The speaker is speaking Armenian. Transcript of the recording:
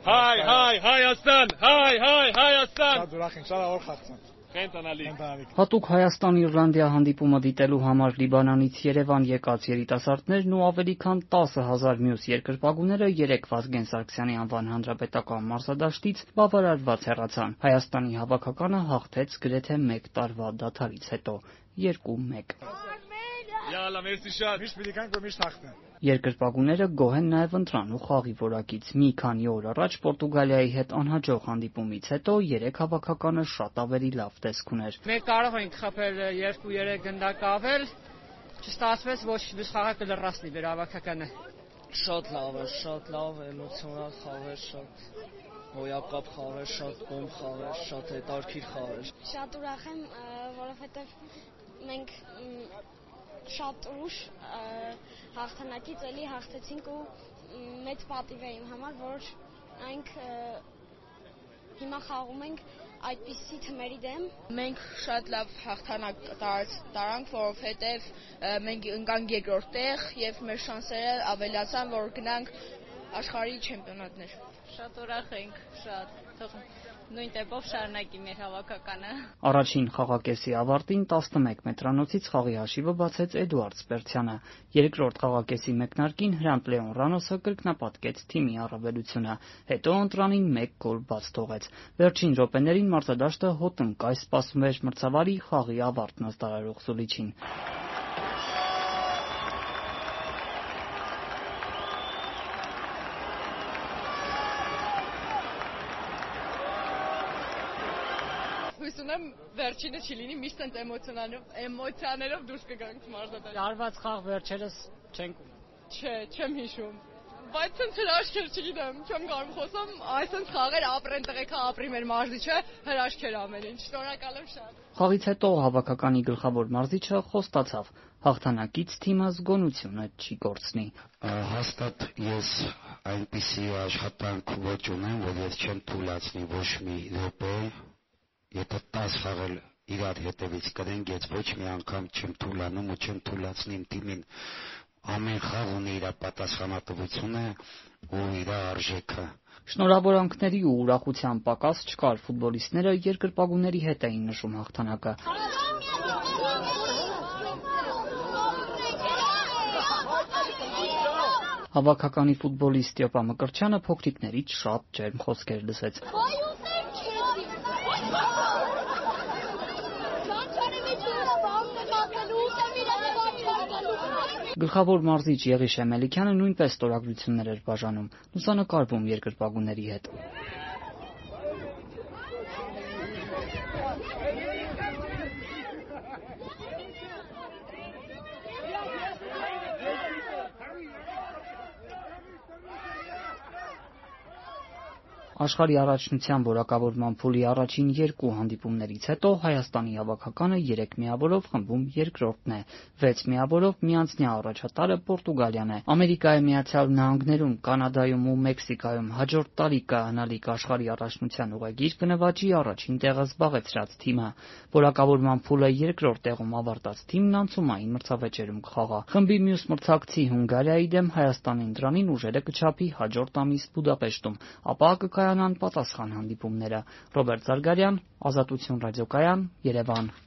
Հայ Հայաստան, հայ Հայաստան։ Շատ ուրախ ենք, շատ ուրախ եմ։ Հատուկ Հայաստան-Իռլանդիա հանդիպումը դիտելու համար Լիբանանից Երևան եկած երիտասարդներն ու ավելի քան 10,000 մյուս երկրպագուները երեկ Վազգեն Սարգսյանի անվան հանրապետական մարզադաշտից բավարարված հեռացան։ Հայաստանի հավաքականը հաղթեց գրեթե 1 տարվա դադարից հետո 2-1։ Յալա, մերսի շատ։ Միշտ պիտի կանք, որ միշտ հաղթեն։ Երկրպագուները գոհ են նաև ընտրանու խաղի որակից։ Մի քանի օր առաջ Պորտուգալիայի հետ անհաջող հանդիպումից հետո երեք հավաքականը շատ ավելի լավ տեսք ուներ։ Մենք կարող ենք խփել 2-3 գնդակ ավել, չստացվեց, ոչ դժխաղակը լրացնի մեր հավաքականը։ Շատ լավ, էմոցիոնալ խաղ էր, շատ հոյակապ խաղ էր, շատ բոմ խաղ էր, շատ հետաքրքիր խաղ էր։ Շատ ուրախ եմ, որովհետև մենք շատ ուշ հաղթանակից էլի հաղթեցինք ու մեծ պատիվ է իմ համար, որ այնք հիմա խաղում ենք այդպիսի թմերի դեմ։ Մենք շատ լավ հաղթանակ տարանք, որովհետև մենք ընկանք երկրորդ տեղ եւ մեր շանսերը ավելացան, որ գնանք աշխարհի չեմպիոնատներ։ Շատ ուրախ ենք, շատ թող նույն տեպով շարունակի մեր հավաքականը։ Առաջին խաղակեսի ավարտին 11 մետրանոցից խաղի հաշիվը բացեց Էդուարդ Սպերցյանը։ Երկրորդ խաղակեսի մեկնարկին Հրանտ Լեոն Ռանոսը կրկնապատկեց թիմի առավելությունը, հետո ընտրանին 1 գոլ բաց թողեց։ Վերջին րոպեներին մարզադաշտը հոտնկայ սպասում էր մրցավարի խաղի ավարտն ըստարարող սուլիչին։ Հույս ունեմ վերջինը չի լինի, միշտ այնց էմոցիաներով դուրս կգանք մարզադաշտ։ Լարված խաղ վերջերս չենք չեմ հիշում։ Բայց ցենց հրաշքեր չգիտեմ, չեմ կարող խոսամ, այսպես խաղեր ապրեն տղեկա ապրի մեր մարզիչը, հրաշքեր ամեն ինչ։ Շնորհակալ եմ շատ։ Խաղից հետո հավաքականի գլխավոր մարզիչը խոստացավ. հաղթանակից թիմը զգոնությունը չի կորցնի։ Հաստատ ես այնպիսի աշխատանք ոչ ունեմ, որ ես չեմ թույլատնի ոչ մի րոպե, եթե 10 խաղել իրար հետևից կրենք, ես ոչ մի անգամ չեմ թույլանում ու չեմ թույլատնի իմ թիմին։ Ամեն խաղ ունի իր պատասխանատվությունը ու իր արժեքը։ Շնորհավորանքների ու ուրախության պակաս չկար, ֆուտբոլիստները երկրպագուների հետ էին նշում հաղթանակը։ Հավաքականի ֆուտբոլիստ Ստեփան Մկրտչյանը փոքրիկներից շատ ջերմ խոսքեր լսեց։ Գլխավոր մարզիչ Եղիշե Մելիքյանը նույնպես ստորագրություններ էր բաժանում, լուսանկարվում երկրպագուների հետ։ Աշխարհի առաջնության որակավորման փուլի առաջին 2 հանդիպումներից հետո Հայաստանի հավաքականը 3 միավորով խմբում երկրորդն է, 6 միավորով միանձնյա առաջատարը Պորտուգալիան է։ Ամերիկայի Միացյալ Նահանգներում, Կանադայում ու Մեքսիկայում հաջորդ տարի կայանալիք աշխարհի առաջնության ուղեգիր կնվաճի առաջին տեղը զբաղեցրած թիմը։ Որակավորման փուլը երկրորդ տեղում ավարտած թիմն անցումային մրցավեճերում կխաղա։ Խմբի մյուս մրցակցի Հունգարիայի դեմ Հայաստանի ընտրանին ուժերը կչափի հաջորդ ամիս Բուդապեշտում, ապա կկայանան պատասխան հանդիպումները։ Ռոբերտ Զարգարյան, Ազատություն ռադիոկայան, Երևան։